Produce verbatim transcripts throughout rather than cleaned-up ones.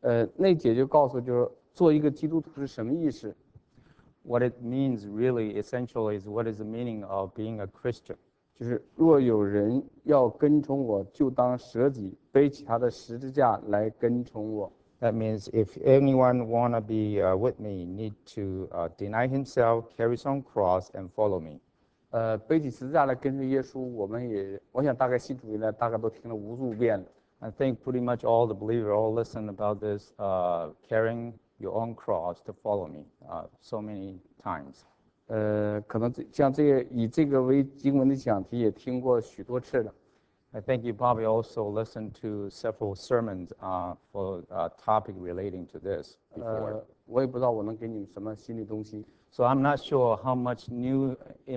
呃，那姐就告诉就是做一个基督徒是什么意思。 What it means really, essentially, is what is the meaning of being a Christian. 就是若有人要跟从我，就当舍己，背起他的十字架来跟从我。 That means if anyone want to be uh, with me, need to uh, deny himself, carry his own cross, and follow me. 呃，背起十字架来跟随耶稣，我们也，我想大概信主以来，大概都听了无数遍了。 I think pretty much all the believers all listen about this, uh, carrying your own cross to follow me, uh, so many times. 呃，可能这像这个以这个为经文的讲题也听过许多次了。 I think you probably also listened to several sermons uh, for a topic relating to this before. 呃，我也不知道我能给你们什么新的东西。 So I'm not sure how much new,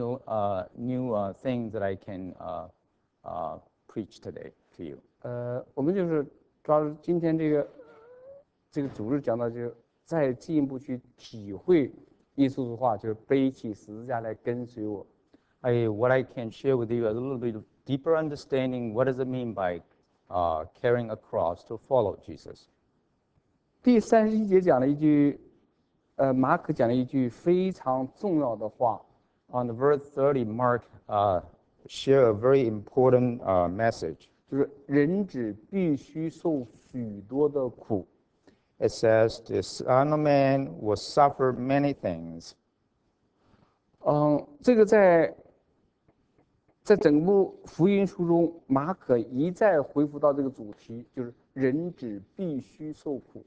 uh, new uh, things that I can uh, uh, preach today to you. 呃，我们就是抓住今天这个这个主日讲到，就是再进一步去体会耶稣的话，就是背起十字架来跟随我。 I, what I can share with you a little bit deeper understanding, what does it mean by uh, carrying a cross to follow Jesus? 第三十一节讲了一句，呃，马可讲了一句非常重要的话。 On the verse thirty, Mark uh, share a very important uh, message. 就是人子必须受许多的苦。 It says, the Son of Man will suffer many things. 嗯，这个在在整部福音书中，马可一再回复到这个主题，就是人子必须受苦。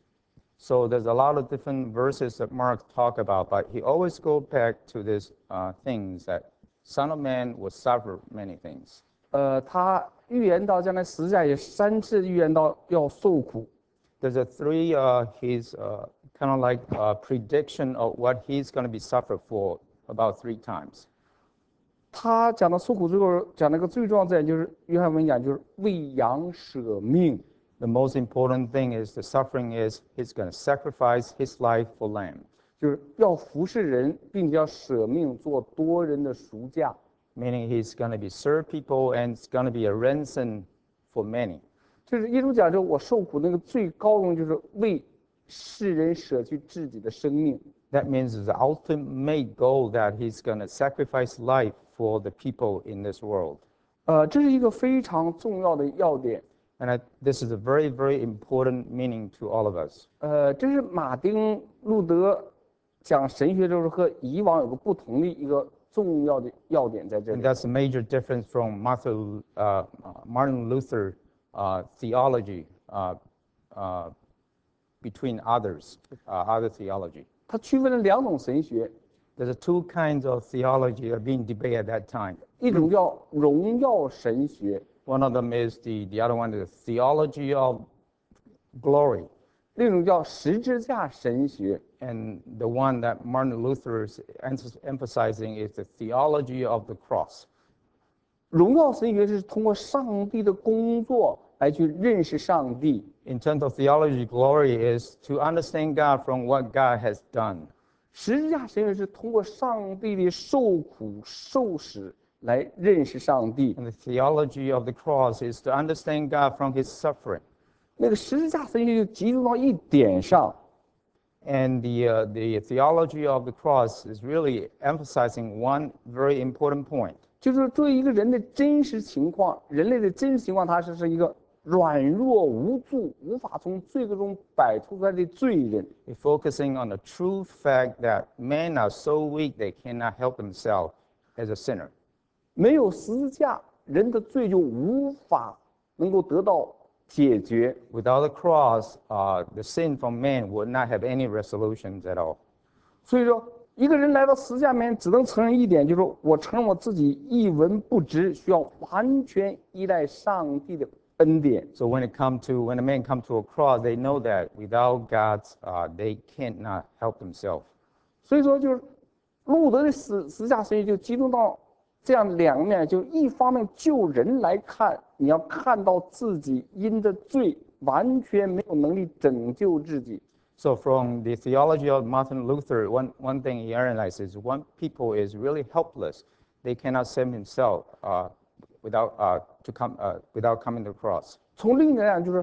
So there's a lot of different verses that Mark talk about, but he always go back to this uh, things that Son of Man will suffer many things. 呃，他预言到将来十字架也三次预言到要受苦。 There's a three, uh, his uh, kind of like uh, prediction of what he's going to be suffered for about three times. 他讲到受苦之后，讲了个最重要的点，就是约翰文讲，就是为羊舍命。 The most important thing is the suffering is he's going to sacrifice his life for lamb. 就是要服侍人，并且要舍命做多人的赎价。 Meaning he's going to be serve people and it's going to be a ransom for many. 就是耶稣讲，就我受苦那个最高荣，就是为世人舍去自己的生命。 That means the ultimate goal that he's going to sacrifice life for the people in this world. 呃，这是一个非常重要的要点。 And I, this is a very, very important meaning to all of us. 呃，这是马丁路德讲神学的时候和以往有个不同的一个重要的要点在这 And 里。 that's a major difference from Martha, uh, Martin Luther uh, theology uh, uh, between others, uh, other theology. 他区分了两种神学， There's two kinds of theology that are being debated at that time. 一种叫荣耀神学， One of them is the, the other one is the theology of glory. 另一种叫十字架神学。 And the one that Martin Luther is emphasizing is the theology of the cross. 荣耀神学是通过上帝的工作来去认识上帝。 In terms of theology, glory is to understand God from what God has done. 十字架神学是通过上帝的受苦受死来认识上帝。 And the theology of the cross is to understand God from his suffering. 那个十字架神学就集中到一点上， And the, uh, the theology of the cross is really emphasizing one very important point. 就是作为一个人的真实情况，人类的真实情况，他是是一个软弱无助、无法从罪恶中摆脱出来的罪人。 We're focusing on the true fact that men are so weak they cannot help themselves as a sinner. 没有十字架，人的罪就无法能够得到解决。 Without the cross, uh, the sin from man would not have any resolutions at all. 所以说，一个人来到十字架面前，只能承认一点，就是说我承认我自己一文不值，需要完全依赖上帝的恩典。 So when it come to when a man come to a cross, they know that without God's, uh, they cannot help themselves. 所以说，就是路德的十十字架神学就集中到这样两面，就一方面就人来看，你要看到自己因着罪完全没有能力拯救自己。 So from the theology of Martin Luther, one, one thing he analyzes, one people is really helpless. They cannot save himself uh, without, uh, to come, uh, without coming to the cross. 从另一点讲，就是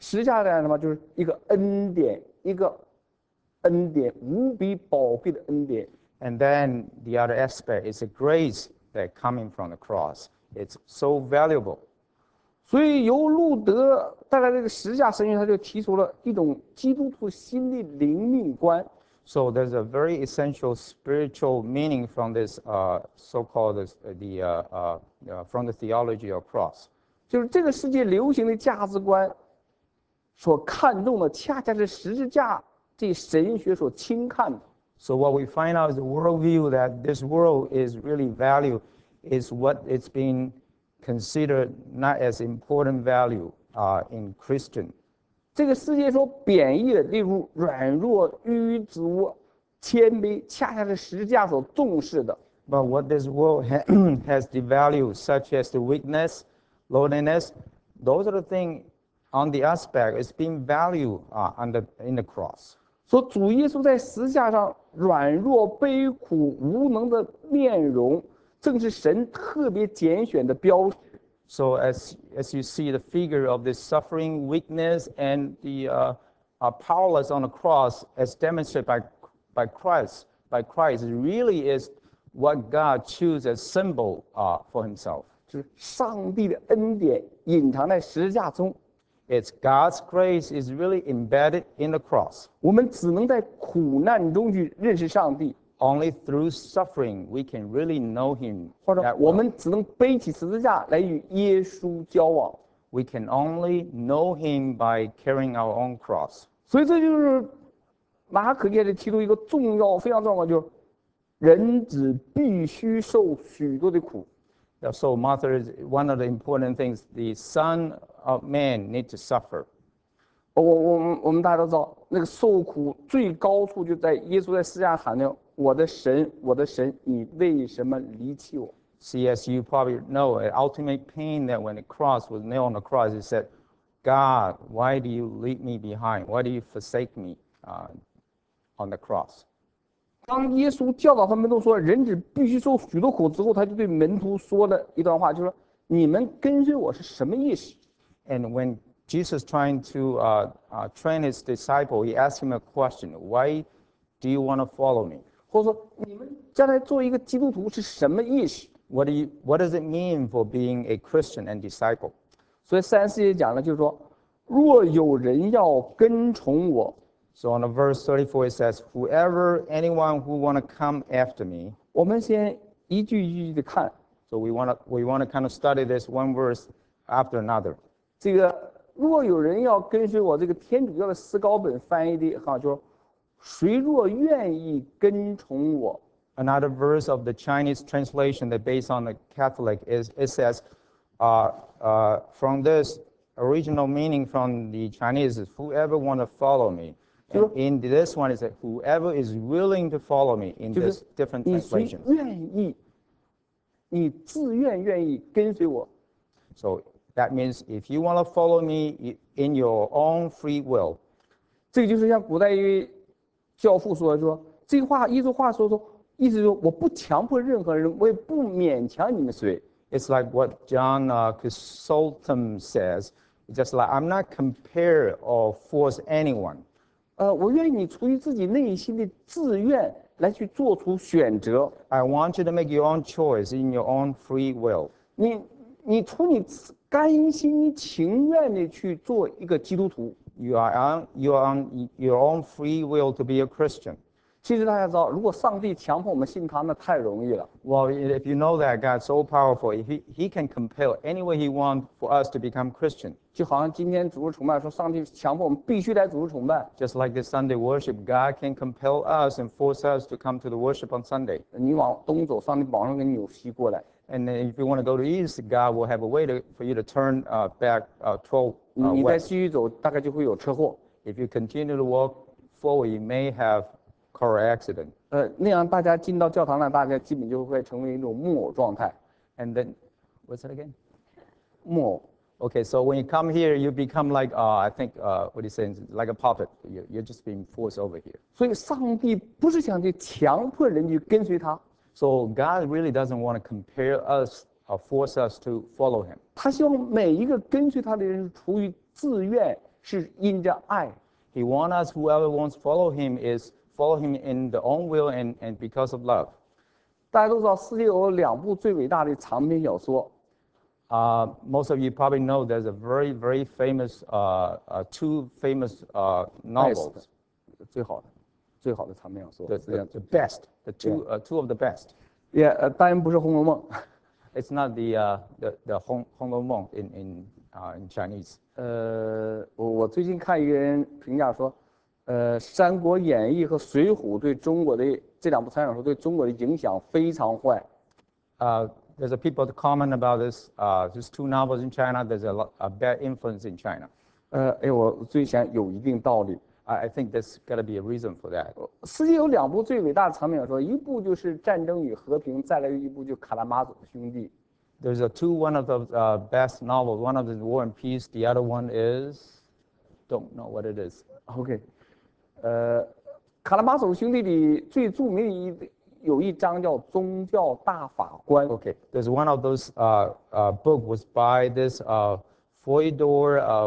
十字架的什么，就是一个恩典，一个恩典，无比宝贵的恩典。 And then the other aspect is the grace that coming from the cross. It's so valuable. 所以由路德带来这个十字架神学，他就提出了一种基督徒新的灵命观。 So there's a very essential spiritual meaning from this uh, so-called this, uh, the uh, uh, uh, from the theology of cross. 就是这个世界流行的价值观所看重的，恰恰是十字架这神学所轻看的。 So what we find out is the worldview that this world is really value is what it's being considered not as important value uh, in Christian. 这个世界所贬义的，例如软弱、愚拙、谦卑，恰恰是十字架所重视的。 But what this world ha has devalued, such as the weakness, lowliness, those are the things on the aspect is being valued uh, on the, in the cross. 说主耶稣在十字架上软弱、悲苦、无能的面容，正是神特别拣选的标志。 So as, as you see the figure of this suffering, weakness, and the uh, uh, powerless on the cross as demonstrated by, by Christ, by Christ, it really is what God chooses as symbol uh, for himself. 就是上帝的恩典隐藏在十字架中。 It's God's grace is really embedded in the cross. 我们只能在苦难中去认识上帝。 Only through suffering we can really know him. 或者 that 我 well. 们只能背起十字架来与耶稣交往。 We can only know him by carrying our own cross. 所以这就是马可也里提出一个重要、非常重要的，就是人子必须受许多的苦。 So Martha is one of the important things. The Son of Man need to suffer. 我我们我们大家都知道，那个受苦最高处就在耶稣在十字架喊的：“我的神，我的神，你为什么离弃我？” See, as you probably know, an ultimate pain that when the cross was nailed on the cross, it said, God, why do you leave me behind? Why do you forsake me uh, on the cross? 当耶稣教导他们都说人子必须受许多苦之后，他就对门徒说了一段话，就说：“你们跟随我是什么意思？” And when Jesus trying to uh, uh, train his disciple, he asked him a question, why do you want to follow me? 或者说你们将来做一个基督徒是什么意思？ What, do you, what does it mean for being a Christian and disciple? 所以三十节讲了，就是说，若有人要跟从我， So on the verse thirty-four, it says, whoever, anyone who want to come after me. 我们先一句一句的看。 So we want to we want to kind of study this one verse after another. 这个若有人要跟随我，这个天主教的思高本翻译的哈，就是谁若愿意跟从我。 Another verse of the Chinese translation that based on the Catholic is it says, uh, uh, from this original meaning from the Chinese is whoever want to follow me. And in this one is that whoever is willing to follow me in 就 this 是 different 你谁 translations. 愿意，你自愿愿意跟随我， So that means if you want to follow me i- in your own free will. 这个就是像古代一位教父说说这个话，耶稣话说说，意思说我不强迫任何人，我也不勉强你们谁。 It's like what John uh, Chrysostom says. It's just like I'm not compare or force anyone. 呃，我愿意你出于自己内心的自愿来去做出选择。 I want you to make your own choice in your own free will. 你你出你自甘心情愿的去做一个基督徒。 You are on, you are on your own free will to be a Christian. 其实大家知道，如果上帝强迫我们信他，那太容易了。 Well, if you know that God's so powerful, if he, he can compel any way he wants for us to become Christian. 就好像今天主日崇拜说，上帝强迫我们必须来主日崇拜。 Just like this Sunday worship, God can compel us and force us to come to the worship on Sunday. 你往东走，上帝马上给你扭西过来。 And then if you want to go to east, God will have a way to, for you to turn uh, back uh, twelve 你 uh, 你再 west. 继续走，大概就会有车祸。 If you continue to walk forward, you may have car accident. 呃，那样大家进到教堂呢，大家基本就会成为一种木偶状态。 And then, what's that again? 木偶。 Okay, so when you come here, you become like, uh, I think, uh, what do you say, like a puppet. You're, you're just being forced over here. 所以，上帝不是想去强迫人去跟随他， So God really doesn't want to compel us or force us to follow him. 他希望每一个跟随他的人是出于自愿， 是因着爱。 He wants us, whoever wants to follow him, is follow him in their own will and, and because of love. 大家都知道，世界有两部最伟大的长篇小说， Uh, most of you probably know there's a very, very famous, uh, uh, two famous uh, novels. 最好的，最好的长篇小说。 The, 实际 the, 上 the best, the two, uh, two of the best. 也呃，当然不是《红楼梦》。 It's not the, uh, the, the Hong, Hong Lou Meng in, in, uh, in Chinese. 呃，我我最近看一个人评价说，呃，《三国演义》和《水浒》对中国的这两部长篇小说对中国的影响非常坏。 Uh, there's a people that comment about this. Uh, there's two novels in China. There's a, lot, a bad influence in China. 呃，哎，我最想有一定道理。 I, I think there's got to be a reason for that. 世界有两部最伟大的长篇小说，一部就是《战争与和平》，再来一部就《卡拉马佐兄弟》。 There's a two, one of the uh, best novels. One of them is War and Peace. The other one is, don't know what it is. OK， 呃，《卡拉马佐兄弟》里最著名的一有一章叫《宗教大法官》。 Okay, there's one of those uh, uh, book was by this uh, Fyodor uh,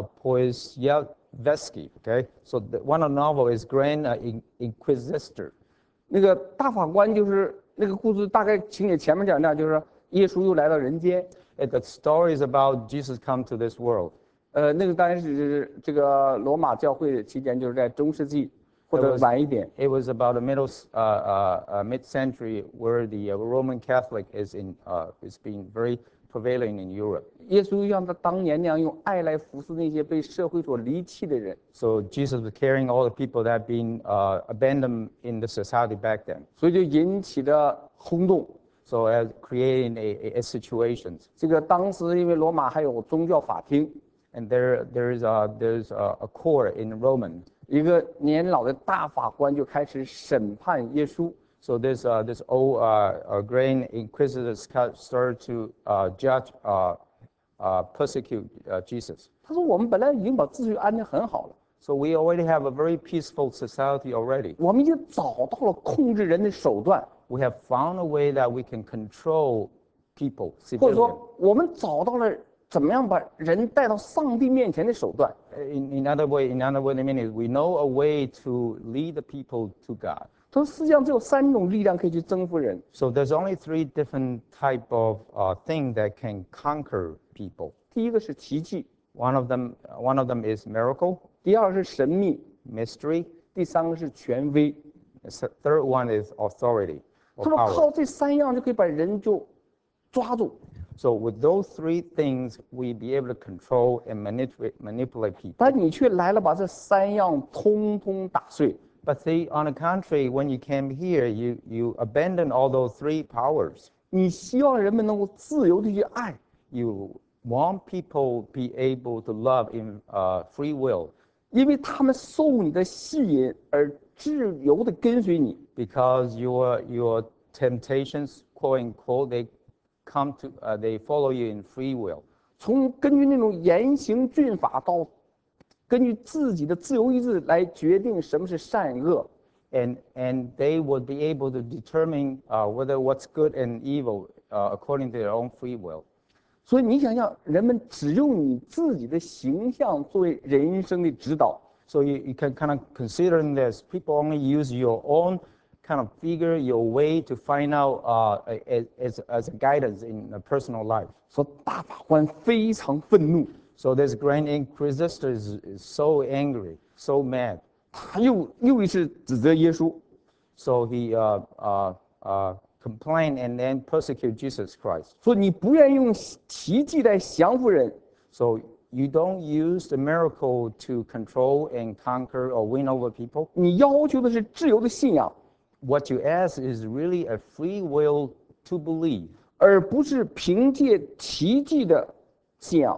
Dostoevsky. Okay, so the, one of the novel is Grand uh, In- Inquisitor. 那个大法官就是那个故事，大概情节前面讲的，就是耶稣又来到人间。 And the story is about Jesus come to this world. 呃，那个当然是这个罗马教会期间，就是在中世纪或者晚一点。 It was about the middle uh, uh, uh, mid-century where the uh, Roman Catholic is in uh, is being very prevalent in Europe. 耶稣像他当年那样用爱来服侍那些被社会所离弃的人， So Jesus was carrying all the people that had been uh, abandoned in the society back then. 所以就引起了轰动。 So as creating a, a, a situations. 这个当时因为罗马还有宗教法庭， And there, there's, a, there's a, a court in Roman. 一个年老的大法官就开始审判耶稣。 So this, uh, this old uh, uh, grand inquisitors started to uh, judge, uh, uh, persecute uh, Jesus. 他说：“我们本来已经把秩序安得很好了， So we already have a very peaceful society already. 我们已经找到了控制人的手段， We have found a way that we can control people, 或者 civilians. 说我们找到了怎么样把人带到上帝面前的手段。 In, in other way, in other way, I mean, is we know a way to lead the people to God. 他说：世界上只有三种力量可以去征服人， So there's only three different type of uh, thing that can conquer people. 第一个是奇迹， One of them, one of them is miracle, 第二是神秘， mystery. 第三个是权威。 The third one is authority 他 or 说 power. 靠这三样就可以把人就抓住。 So with those three things, we be able to control and manipulate manipulate people. 但你却来了，把这三样通通打碎。 But see, on the contrary, when you came here, you you abandon all those three powers. 你希望人们能够自由的去爱， You want people be able to love in uh, free will 因为他们受你的吸引而自由的跟随你。 because your your temptations, quote unquote, they come to uh, they follow you in free will. 从根据那种严刑峻法到根据自己的自由意志来决定什么是善恶。 And, and they will be able to determine uh, whether what's good and evil uh, according to their own free will. 所以你想想，人们只用你自己的形象作为人生的指导， So you, you can kind of consider this. People only use your own kind of figure, your way to find out uh, as, as a guidance in a personal life. 说大法官非常愤怒， So this grand inquisitor is, is so angry, so mad. 他又又一次指责耶稣， So he uh, uh, uh, complained and then persecute Jesus Christ. 说你不愿意用奇迹来降服人， So you don't use the miracle to control and conquer or win over people. 你要求的是自由的信仰， What you ask is really a free will to believe, 而不是凭借奇迹的信仰。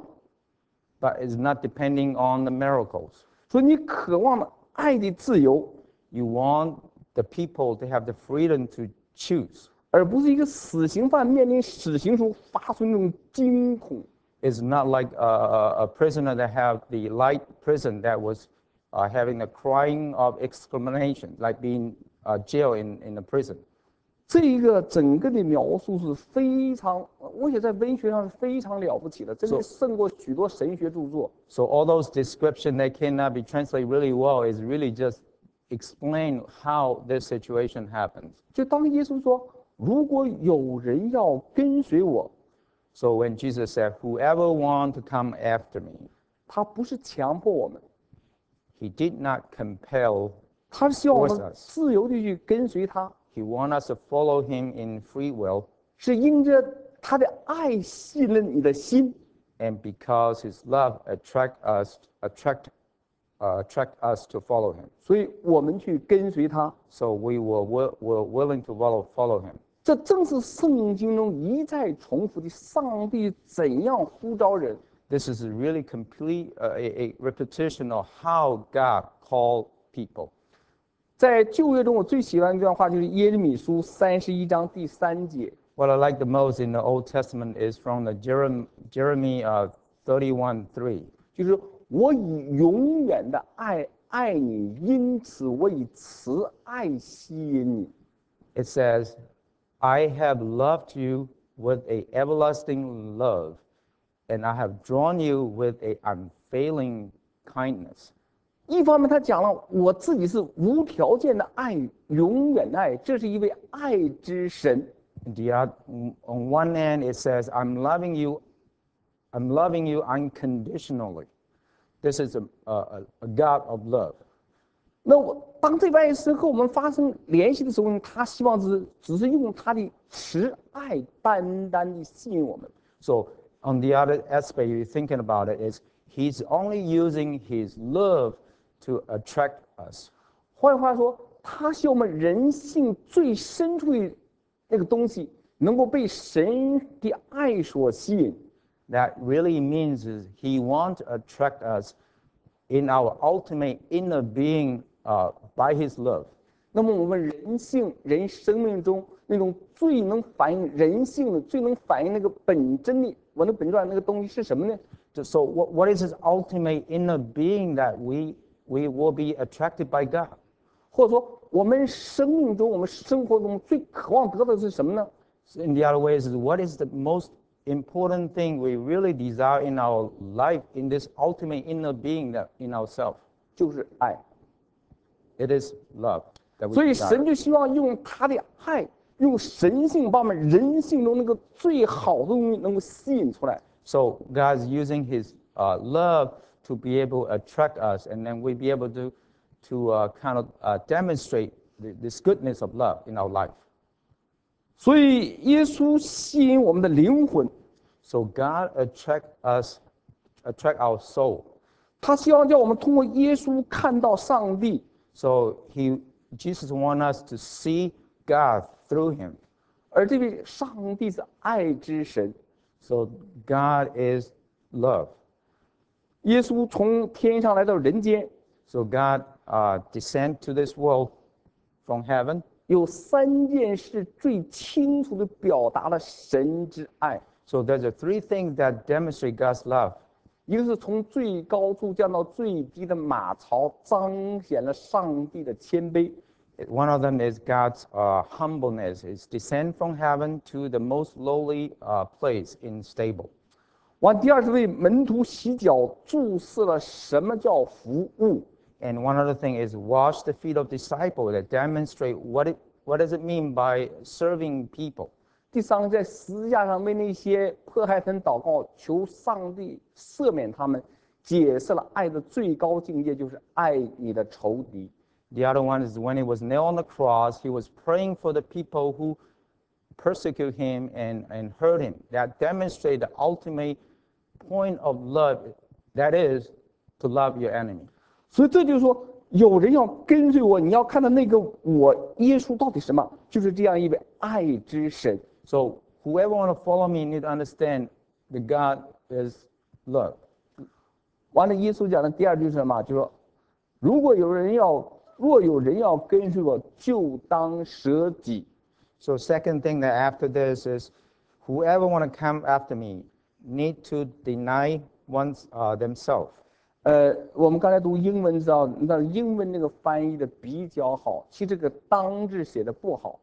but it's not depending on the miracles. 说你渴望的爱的自由， You want the people to have the freedom to choose. 而不是一个死刑犯面临死刑时发出那种惊恐。 It's not like a, a, a prisoner that have the light prison that was uh, having a crying of exclamation, like being uh, jailed in, in a prison. 这一个整个的描述是非常，我觉得在文学上是非常了不起的，真的胜过许多神学著作。 So all those description that cannot be translated really well is really just explain how this situation happens. 就当耶稣说，如果有人要跟随我， So when Jesus said, "Whoever want to come after me," 他不是强迫我们， he did not compel 他是希望我 force 们 us. 自由的去跟随他， He wants us to follow him in free will, 是因着他的爱吸引了你的心， and because his love attract us, attract, uh, attract us to follow him. 所以我们去跟随他。 So we were, were, were willing to follow, follow him. 这正是圣经中一再重复的上帝怎样呼召人。 This is a really complete uh, a, a repetition of how God called people. 在旧约中，我最喜欢的一段话就是耶利米书三十一章第三节， What I like the most in the Old Testament is from the Jerem, Jeremy uh, thirty-one three. 就是我以永远的爱爱你，因此我以慈爱吸引你。 It says, "I have loved you with a everlasting love, and I have drawn you with a unfailing kindness." 一方面，他讲了我自己是无条件的爱，永远的爱，这是一位爱之神。 And the oth- on one hand, it says, "I'm loving you, I'm loving you unconditionally." This is a, a, a God of love. 那我当这位爱神和我们发生联系的时候，他希望只只是用他的慈爱单单的吸引我们。 So on the other aspect, you're thinking about it, is he's only using his love to attract us. 换句话说，他希望我们人性最深处的那个东西能够被神的爱所吸引。 That really means is he wants to attract us in our ultimate inner being uh, by his love. 那么我们人性、人生命中那种最能反映人性的、最能反映那个本真的、我的本传那个东西是什么呢？ So what, what is his ultimate inner being that we, we will be attracted by God? 或者说，我们生命中、我们生活中最渴望得到的是什么呢？ So in the other ways, is what is the most important thing we really desire in our life, in this ultimate inner being that in ourselves? 就是爱。 It is love that we 所以 desire. 神就希望用他的爱，用神性把我们人性中那个最好的东西能够吸引出来。 So God's using his uh, love to be able to attract us, and then we be able to, to uh, kind of uh, demonstrate the, this goodness of love in our life. 所以耶稣吸引我们的灵魂， So God attract us, attract our soul. 他希望叫我们通过耶稣看到上帝。 So he, Jesus wants us to see God through him. 而这位上帝是爱之神， So God is love. 耶稣从天上来到人间， So God uh, descend to this world from heaven. 有三件事最清楚地表达了神之爱。 So there's a three things that demonstrate God's love. 一个是从最高处降到最低的马槽，彰显了上帝的谦卑； One of them is God's uh, humbleness. It's descend from heaven to the most lowly uh, place in stable. 完，第二是为门徒洗脚，注释了什么叫服务。 And one other thing is wash the feet of disciples that demonstrate what it, what does it mean by serving people. 第三个，在十字架上为那些迫害神祷告，求上帝赦免他们，解释了爱的最高境界，就是爱你的仇敌。 The other one is when he was nailed on the cross, he was praying for the people who persecute him and, and hurt him. That demonstrates the ultimate point of love, that is to love your enemy. 所以这就是说，有人要跟随我，你要看到那个我耶稣到底什么，就是这样一位爱之神。 So whoever want to follow me need to understand that God is love. 完了，耶稣讲的第二句是什么？就说，如果有人要，若有人要跟随我，就当舍己。 So second thing that after this is, whoever want to come after me need to deny one's uh, themselves. 呃，我们刚才读英文知道，那英文那个翻译的比较好，其实这个“当”字写的不好。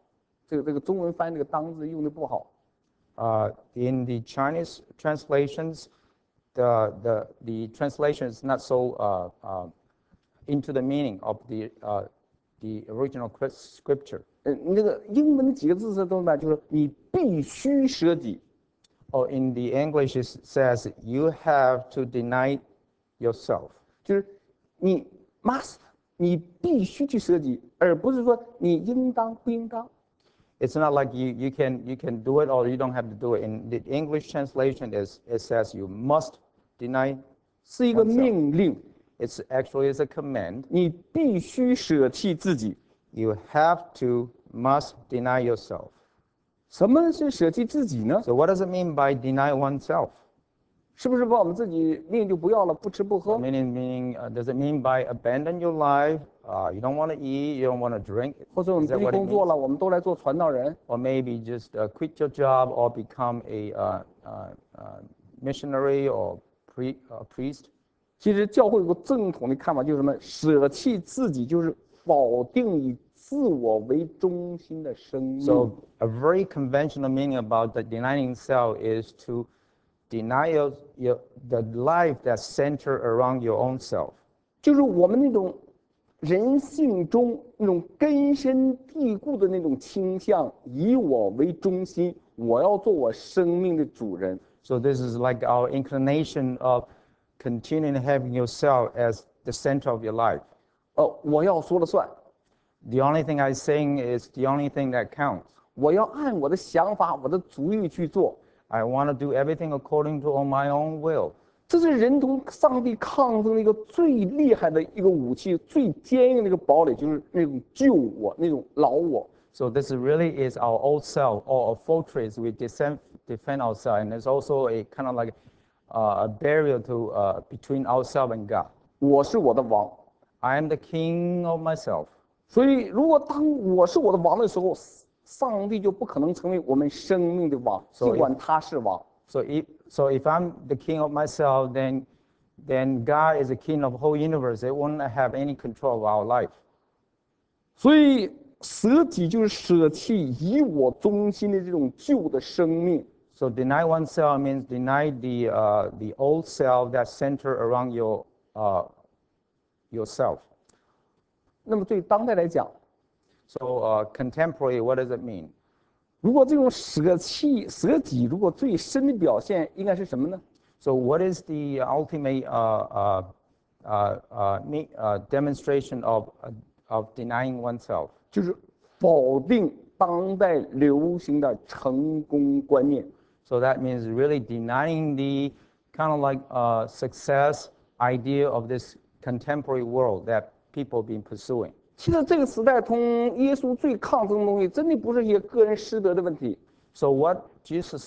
这个这个中文翻译这个当字用的不好。 Uh, in the Chinese translations, the, the, the translation is not so uh, uh, into the meaning of the, uh, the original scripture. 呃，那个英文的几个字是怎么办？就是你必须舍己。 Or in the English, it says you have to deny yourself. 就是你 must，你必须去舍己，而不是说你应当不应当。 It's not like you, you, can, you can do it or you don't have to do it. In the English translation, is, it says you must deny 是一个 oneself. 命令， It's actually is a command. 你必须舍弃自己。 You have to, must deny yourself. 什么是舍弃自己呢？ So what does it mean by deny oneself? 是不是把我们自己命就不要了，不吃不喝？ Meaning, meaning uh, does it mean by abandon your life? Uh, you don't want to eat, you don't want to drink? 或者我们 Is 不 that 去 what it 工作 means? 了，我们都来做传道人？ Or maybe just uh, quit your job or become a uh, uh, uh, missionary or pre, uh, priest? 其实教会有个正统的看法，就是什么？舍弃自己，就是否定以自我为中心的生命。 So a very conventional meaning about the denying self is to deny your, your, the life that's centered around your own self. 就是我们那种人性中那种根深蒂固的那种倾向，以我为中心，我要做我生命的主人。 So this is like our inclination of continuing having yourself as the center of your life. 哦，我要说了算， The only thing I'm saying is the only thing that counts. 我要按我的想法、我的主意去做。 I want to do everything according to my own will. 这是人同上帝抗争的一个最厉害的一个武器，最坚硬的一个堡垒，就是那种旧我，那种老我。 So this really is our old self or a fortress we defend, defend ourselves, and it's also a kind of like uh, a barrier to uh, between ourselves and God. 我是我的王， I am the king of myself. 所以如果当我是我的王的时候，上帝就不可能成为我们生命的王， 所以尽管他是王。 So if, so if I'm the king of myself, then, then God is the king of the whole universe. It won't have any control of our life. 所以舍己就是舍弃以我中心的这种旧的生命。 So deny oneself means deny the, uh, the old self that's centered around your, uh, yourself. 那么对当代来讲， So uh, contemporary, what does it mean? 如果这种舍弃舍己，如果最深的表现应该是什么呢？ So what is the ultimate uh, uh, uh, uh, me- uh, demonstration of, uh, of denying oneself? 就是否定当代流行的成功观念。 So that means really denying the kind of like uh, success idea of this contemporary world that people have been pursuing. 其实这个时代同耶稣最抗争的东西，真的不是一些个人师德的问题， So what Jesus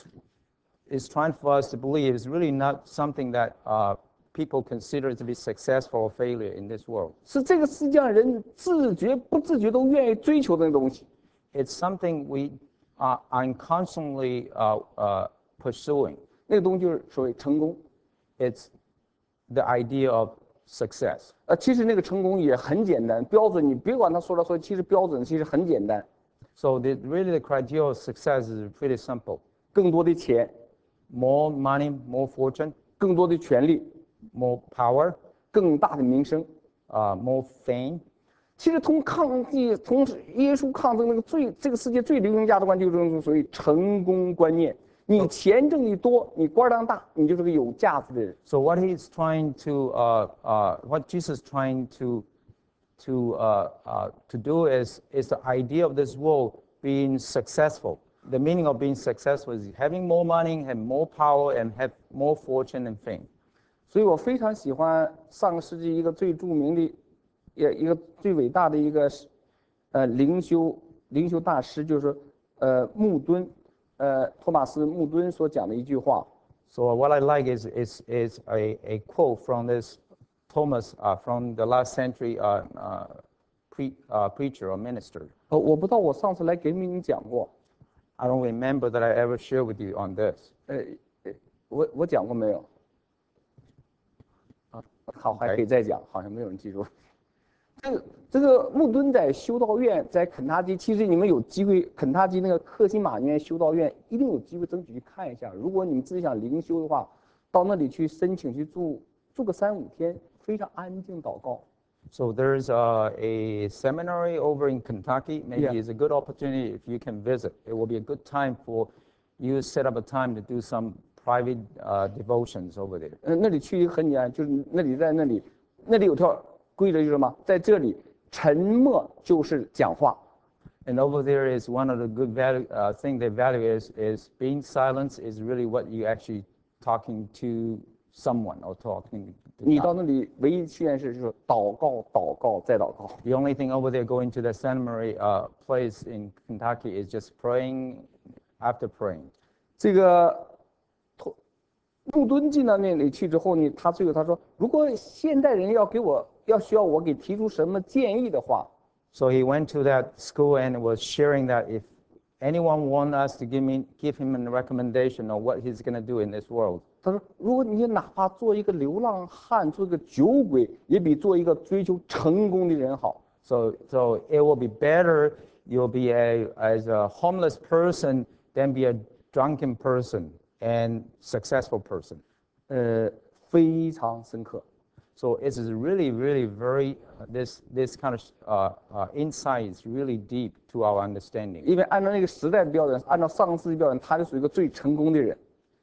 is trying for us to believe is really not something that uh, people consider to be successful or failure in this world. 是这个世界上人自觉不自觉都愿意追求的那东西。 It's something we are, are constantly uh, uh, pursuing. 那个东西就是所谓成功。 It's the idea of success. 呃，其实那个成功也很简单，标准你别管他说来说去，其实标准其实很简单， So the, really the criteria of success is pretty simple. 更多的钱， More money, more fortune, 更多的权利， more power, 更大的名声。 uh, more fame. 其实同抗击同耶稣抗争那个最这个世界最流行价值观就是这种所谓成功观念。你钱挣得多，你官当大，你就是个有价值的人。 So what he's trying to, uh, uh, what Jesus is trying to, to, uh, uh, to do is, is the idea of this world being successful. The meaning of being successful is having more money, have more power, and have more fortune and fame. 所以我非常喜欢上个世纪一个最著名的，也一个最伟大的一个，呃，灵修灵修大师，就是说，呃，穆敦，呃，托马斯穆敦所讲的一句话。 So what I like is, is, is a, a quote from this Thomas uh, from the last century uh, uh, pre, uh, preacher or minister. 呃，我不知道我上次来给你们讲过， I don't remember that I ever shared with you on this. 呃，呃我我讲过没有？啊，好，还可以再讲，好像没有人记住。这个这个穆敦在修道院，在肯塔基，其实你们有机会，肯塔基那个克辛马尼修道院一定有机会争取去看一下。如果你们自己想灵修的话，到那里去申请去住住个三五天，非常安静祷告。 So there's a, a seminary over in Kentucky. Maybe Yeah. it's a good opportunity if you can visit. It will be a good time for you to set up a time to do some private uh, devotions over there. 嗯，那里去很简单，就是那里在那里，那里有条规则就是什么？在这里沉默就是讲话。 And over there is one of the good value uh, thing they value is is being silent is really what you actually talking to someone or talking. 你到那里唯一实验室就是祷告，祷告再祷告。 The only thing over there going to the seminary uh, place in Kentucky is just praying after praying. 这个穆敦进到那里去之后呢，他最后他说，如果现代人要给我要需要我给提出什么建议的话。 So he went to that school and was sharing that if anyone want us to give me give him a recommendation on what he's going to do in this world. 他说，如果你哪怕做一个流浪汉，做一个酒鬼，也比做一个追求成功的人好。 So so it will be better you'll be a as a homeless person than be a drunken person and successful person. 呃，非常深刻。 So it is really, really very, uh, this, this kind of uh, uh, insight is really deep to our understanding. 因为按照那个时代的标准，按照上世纪标准，他就属于一个最成功的人。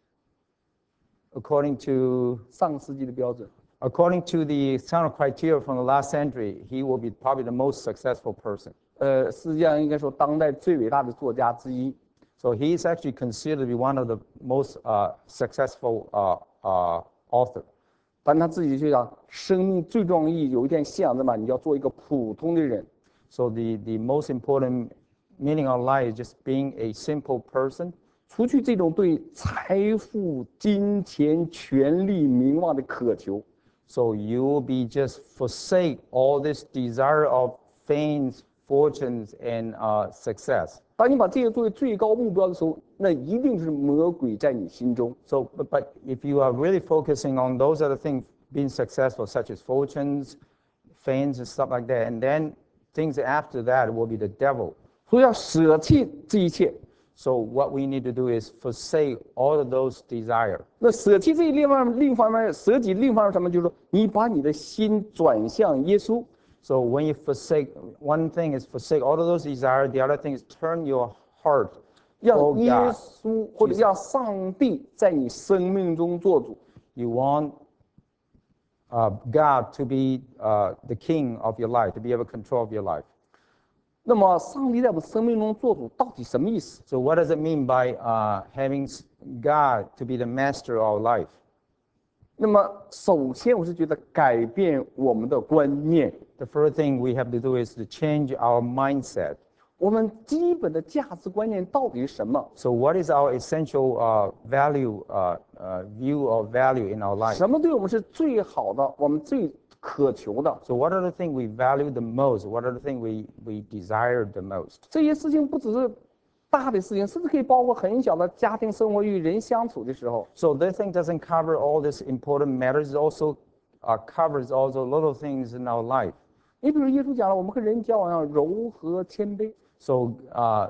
According to 上世纪的标准 according to the kind of criteria from the last century, he will be probably the most successful person. 呃，实际上应该说当代最伟大的作家之一。 So he is actually considered to be one of the most uh, successful uh, uh, author. 但他自己就讲，生命最重要意义有一天信仰的嘛，你要做一个普通的人。 So the, the most important meaning of life is just being a simple person. 除去这种对财富、金钱、权力、名望的渴求， So you will be just forsake all this desire of fame, fortunes, and uh, success. 当你把这些作为最高目标的时候，那一定是魔鬼在你心中。 So, but, but if you are really focusing on those other things, being successful, such as fortunes, fames, and stuff like that, and then things after that will be the devil. 所以要舍弃这一切。 So what we need to do is forsake all of those desire. 那舍弃这一另外另一方面，舍己另一方面什么？就是说，你把你的心转向耶稣。 So when you forsake, one thing is forsake all of those desire. The other thing is turn your heart 让 toward 耶 God. 稣或者让上帝在你生命中做主。 You want uh, God to be uh, the king of your life, to be able to control of your life. 那么，上帝在我们生命中做主到底什么意思？ So what does it mean by uh, having God to be the master of our life? 那么，首先我是觉得改变我们的观念。 The first thing we have to do is to change our mindset. 我们基本的价值观念到底是什么？ So what is our essential uh, value, uh, uh, view of value in our life? 什么对我们是最好的？我们最渴求的？ So what are the things we value the most? What are the things we, we desire the most? 这些事情不只是大的事情，甚至可以包括很小的家庭生活与人相处的时候。 So this thing doesn't cover all these important matters. It also uh, covers also little things in our life. 你比如耶稣讲了，我们和人交往要柔和谦卑。 So, uh,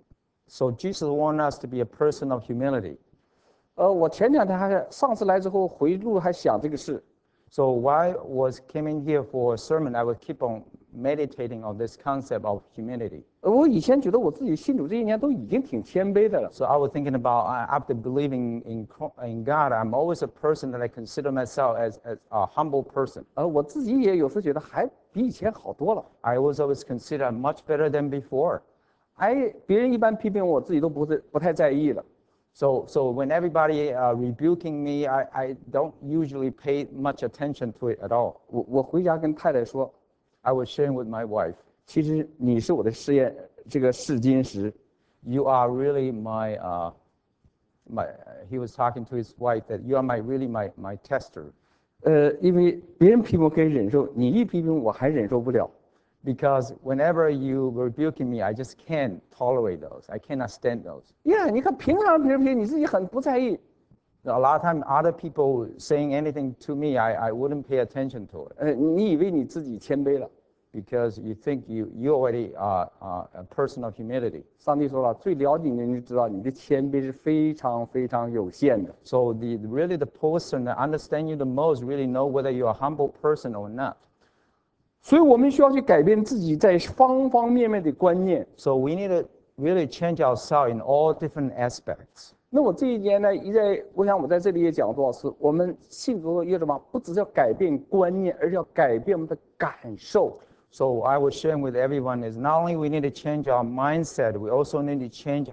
so Jesus wants us to be a person of humility. 呃，我前两天还上次来之后回路还想这个事。 So while I was came in here for a sermon, I would keep on meditating on this concept of humility. 呃我以前觉得我自己信主这一年都已经挺谦卑的了。 So I was thinking about uh, after believing in in God, I'm always a person that I consider myself as, as a humble person. 呃，我自己也有时觉得还比以前好多了。 I was always considered much better than before. 哎，别人一般批评我，自己都不是不太在意了。 So, so when everybody uh, rebuking me, I, I don't usually pay much attention to it at all. 我我回家跟太太说， I was sharing with my wife, 其实你是我的试验这个试金石。 you are really my, uh, my, he was talking to his wife that you are my, really my, my tester. 呃，因为别人批评我可以忍受，你一批评我还忍受不了。 Because whenever you rebuking me, I just can't tolerate those. I cannot stand those. 呀，你看平常别人批评你自己很不在意， A lot of time, other people saying anything to me, I, I wouldn't pay attention to it. 呃，你以为你自己谦卑了， because you think you, you already are, are a person of humility. 上帝说了， You already are, are a person of humility. 上帝说了，最了解你的人就知道你的谦卑是非常非常有限的。 So the, really the person that understands you the most really know whether you're a humble person or not. 所以我们需要去改变自己在方方面面的观念。 So we need to really change ourselves in all different aspects. 那我这一年呢，一在我想我在这里也讲了多少次，我们信徒要什么？不只是要改变观念，而是要改变我们的感受。 So I was sharing with everyone is not only we need to change our mindset, we also need to change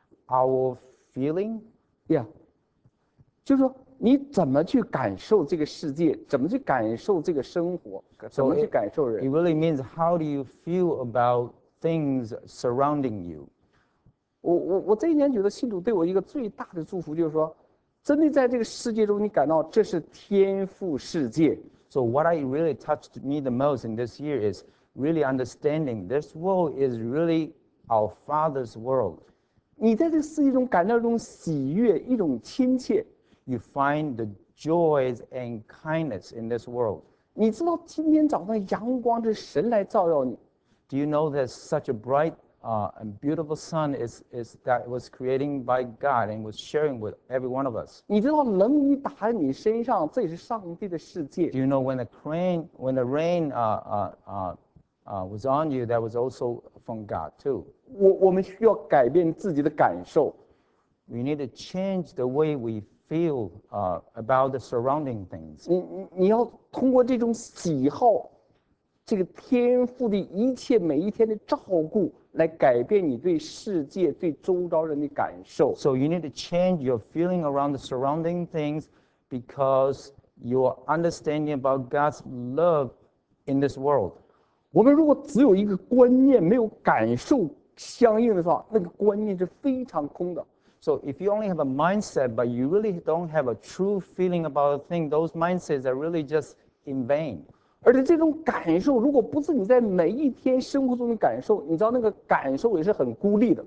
our feeling. Yeah， 就是说你怎么去感受这个世界，怎么去感受这个生活，怎么去感受 It 人。 really means how do you feel about things surrounding you. 我我我这一年觉得信徒对我一个最大的祝福就是说，真的在这个世界中，你感到这是天赋世界。 So what I really touched me the most in this year is really understanding this world is really our Father's world. 你在这个世界中感到一种喜悦，一种亲切。 You find the joys and kindness in this world. 你知道今天早上阳光是神来照耀你， Do you know that such a bright uh, and beautiful sun is, is that was created by God and was sharing with every one of us? 你知道冷雨打在你身上，这也是上帝的世界。 Do you know when the rain, when the rain uh, uh, uh, uh, was on you, that was also from God too? 我我们需要改变自己的感受。 We need to change the way we feel uh, about the surrounding things. 你你你要通过这种喜好，这个天赋的一切每一天的照顾，来改变你对世界、对周遭人的感受。 So you need to change your feeling around the surrounding things because your understanding about God's love in this world. 我们如果只有一个观念，没有感受相应的话，那个观念是非常空的。 So if you only have a mindset, but you really don't have a true feeling about a thing, those mindsets are really just in vain. 而且这种感受，如果不是你在每一天生活中的感受，你知道那个感受也是很孤立的。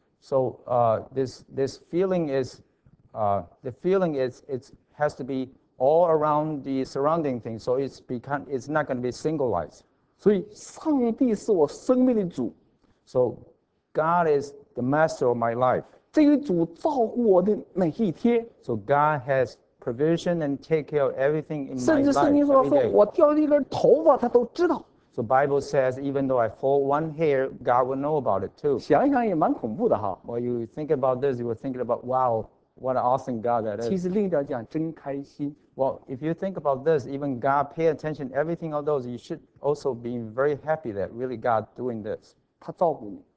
So uh, this this feeling is uh, the feeling is it has to be all around the surrounding things. So it's become it's not going to be singularized. 所以，上帝是我生命的主， So God is the master of my life. 这个主照顾我的每一天。 So God has provision and take care of everything in my 甚至圣 life 经说 every 说 day. 我掉了一根头发，他都知道。 So Bible says even though I fall one hair, God will know about it too. 想一想也蛮恐怖的哈。 Well, you think about this, you were thinking about, wow, what an awesome God that 其 is. 实另一点讲，真开心。 Well, if you think about this, even God pay attention, everything of those, you should also be very happy that really God doing this. 他照顾你，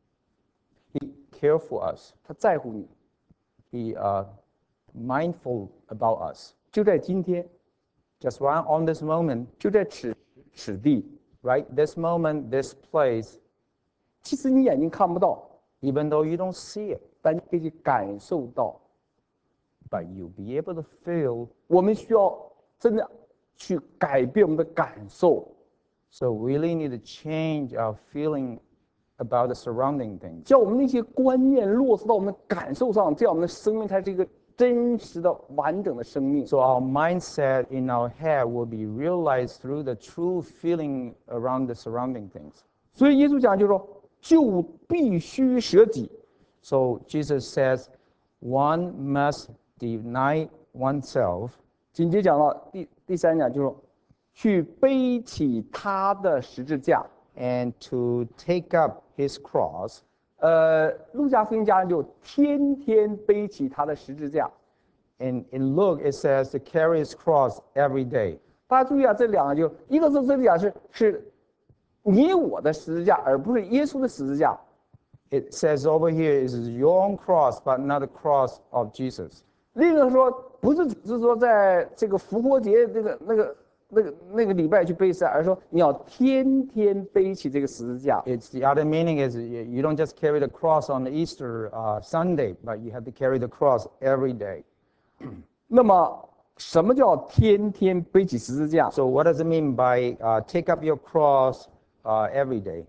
He care for us. 他在乎你。 He uh, mindful about us. 就在今天， Just right on this moment, 就在此此地， right? This moment, this place, 其实你眼睛看不到， even though you don't see it, 但你可以感受到。 but you'll be able to feel. 我们需要真的去改变我们的感受， So we really need to change our feeling about the surrounding things. 叫我们那些观念落实到我们的感受上，这样我们的生命才是一个真实的、完整的生命。 So our mindset in our head will be realized through the true feeling around the surrounding things. 所以耶稣讲就是说，就必须舍己。 So Jesus says, one must deny oneself. 紧接讲到第第三讲，就是说去背起他的十字架。 And to take up his cross. 呃，路加福音家人就天天背起他的十字架。 In, in Luke, it says to carry his cross every day. 大家注意啊，这两个就一个是十字架是是你我的十字架，而不是耶稣的十字架。 It says over here is your own cross, but not the cross of Jesus. 另一个说不是只是说在这个复活节那个那个那个那个礼拜去背十字架，而是说你要天天背起这个十字架。 It's the other meaning is you you don't just carry the cross on the Easter uh, Sunday, but you have to carry the cross every day. 那么什么叫天天背起十字架？ So what does it mean by uh, take up your cross uh, every day?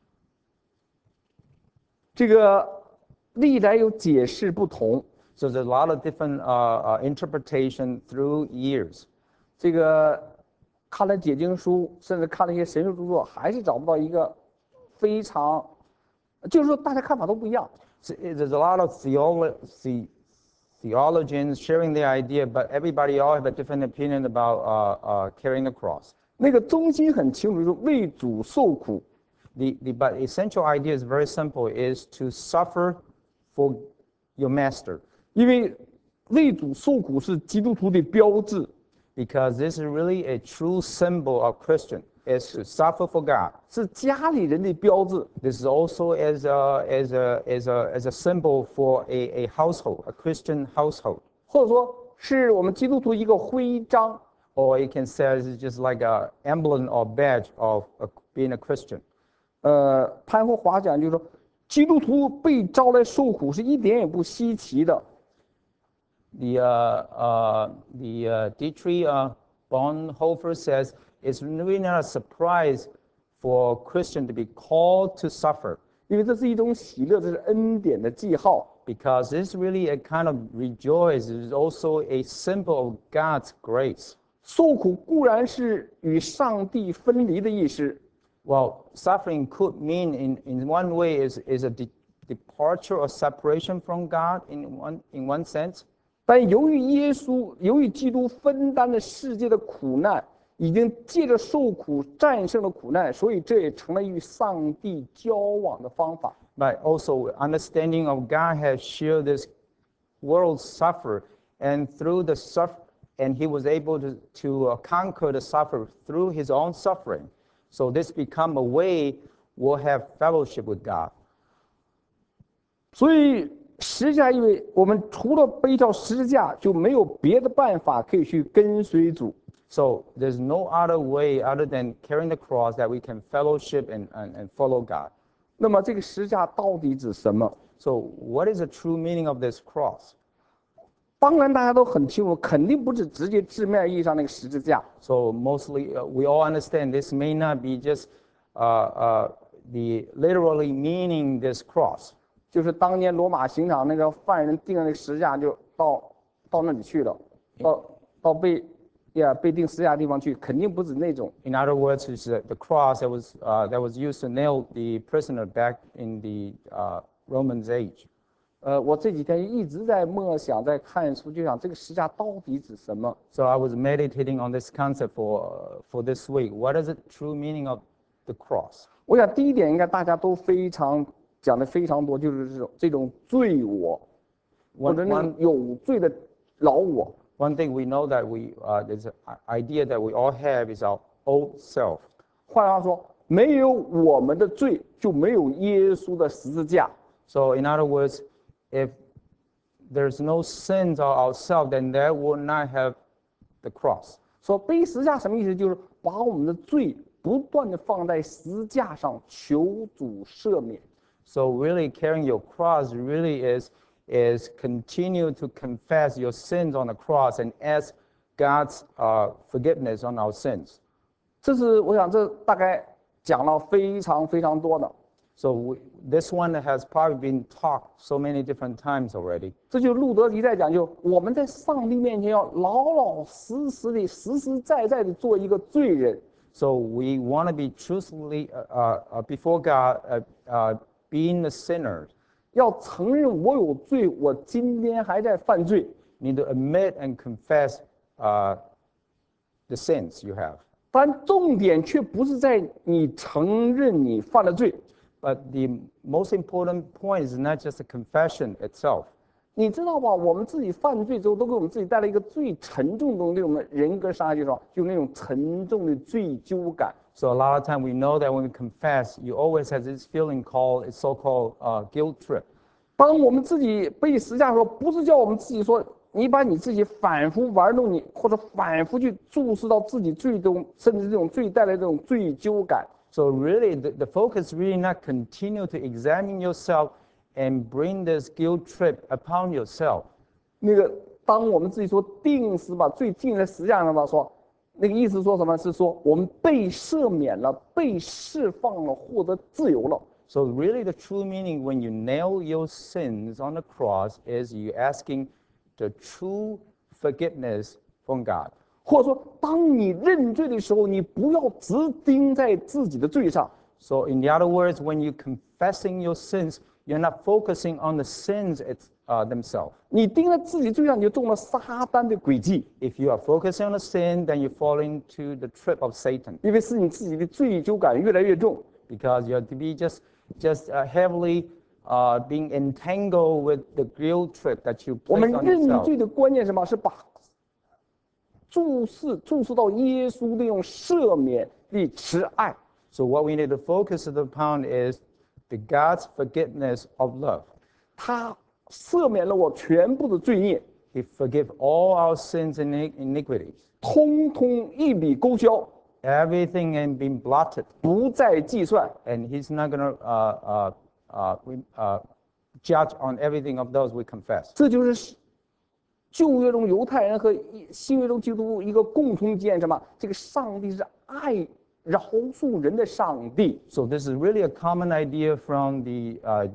这个历来有解释不同。 So there's a lot of different uh, uh, interpretation through years. 这个看了解经书，甚至看了一些神学著作，还是找不到一个非常，就是说大家看法都不一样。 So, eh, there's a lot of theolo- the, theologians sharing the idea, but everybody all have a different opinion about uh, uh, carrying the cross. 那个中心很清楚，就是为主受苦。 The, the, but essential idea is very simple, is to suffer for your master. 因为为主受苦是基督徒的标志， Because this is really a true symbol of Christian, is to suffer for God. 是家里人的标志。 This is also as a, as a, as a, as a symbol for a, a household, a Christian household. 或者说是我们基督徒一个徽章。 Or you can say it's just like an emblem or badge of a, being a Christian. 呃，潘霍华讲就是说，基督徒被招来受苦是一点也不稀奇的。 The, uh, uh, the uh, Dietrich uh, Bonhoeffer says it's really not a surprise for a Christian to be called to suffer, 因为这是一种喜乐，这是恩典的记号。 because it's really a kind of rejoice. It's also a symbol of God's grace. 受苦固然是与上帝分离的意思， Well, suffering could mean in, in one way is, is a de- departure or separation from God in one, in one sense. 但由于耶稣，由于基督分担了世界的苦难，已经借着受苦战胜了苦难，所以这也成了与上帝交往的方法。 But also understanding of God has shared this world suffer, and through the suffer, and he was able to, to uh, conquer the suffer through his own suffering. So this become a way we'll have fellowship with God. 所以十字架，因为我们除了背上十字架，就没有别的办法可以去跟随主。 So there's no other way other than carrying the cross that we can fellowship and, and, and follow God. 那么这个十字架到底指什么？ So what is the true meaning of this cross? 当然大家都很清楚，肯定不是直接字面意义上那个十字架。 So mostly uh, we all understand this may not be just uh, uh, the literally meaning this cross. 就是当年罗马刑场那个犯人钉的那个十字架，就到到那里去了，到到被呀被钉十字架的地方去，肯定不止那种。 In other words, it's the, the cross that was, uh, that was used to nail the prisoner back in the uh, Romans age. 呃，我这几天一直在默想，在看书，就想这个十字架到底指什么？ So I was meditating on this concept for, uh, for this week. What is the true meaning of the cross? 我想第一点应该大家都非常讲的非常多，就是这种这种罪我，或 One, 者那种 one, 有罪的老我。 one thing we know that we, uh, there's an idea that we all have is our old self. 换句话说，没有我们的罪，就没有耶稣的十字架。 So in other words, if there's no sins of ourselves, then there will not have the cross. 说背十字架什么意思？就是把我们的罪不断的放在十字架上，求主赦免。 So really carrying your cross really is, is continue to confess your sins on the cross and ask God's uh, forgiveness on our sins. 这是我想这大概讲了非常非常多的。 So we, this one has probably been taught so many different times already. 这就路德一再讲，就我们在上帝面前要老老实实的、实实在在的做一个罪人。 So we want to be truthfully uh, uh, before God, uh, uh, being a sinner. 要承认我有罪，我今天还在犯罪。 You need to admit and confess uh, the sins you have. 但重点却不是在你承认你犯了罪。 But the most important point is not just the confession itself. 你知道吧？我们自己犯罪之后，都给我们自己带来一个最沉重的东西，对我们人格伤害，就是说，就是那种沉重的罪疚感。 So a lot of time we know that when we confess, you always have this feeling called, it's so-called uh, guilt trip. 当我们自己背十字架的时候，不是叫我们自己说，你把你自己反复玩弄你，或者反复去注视到自己罪中，甚至这种罪带来这种罪疚感。 So really, the, the focus really not continue to examine yourself and bring this guilt trip upon yourself. 那个，当我们自己说定死把罪定在十字架上吧，说那个意思说什么？是说我们被赦免了，被释放了，获得自由了。 So really the true meaning when you nail your sins on the cross is you asking the true forgiveness from God. 或者说，当你认罪的时候，你不要只盯在自己的罪上。 So in the other words, when you're confessing your sins, you're not focusing on the sins it's, uh, themselves. 你盯在自己罪上，你就中了撒旦的诡计。 If you are focusing on the sin, then you fall into the trap of Satan, 因为是你自己的罪疚感越来越重。 because you have to be just, just uh, heavily uh, being entangled with the guilt trip that you 我 place 们 on 认 yourself. 罪的关键是什么？是把注视注视到耶稣那种赦免的慈爱。 So what we need to focus upon is the God's forgiveness of love. 他赦免了我全部的罪孽， He forgive all our sins and iniq- iniquities. 通通一笔勾销， Everything has been blotted, 不再计算。 and He's not going to uh, uh, uh, we- uh, judge on everything of those we confess. 这就是旧约中犹太人和新约中基督徒一个共同见什么？这个上帝是爱饶恕人的上帝。 So this is really a common idea from the uh,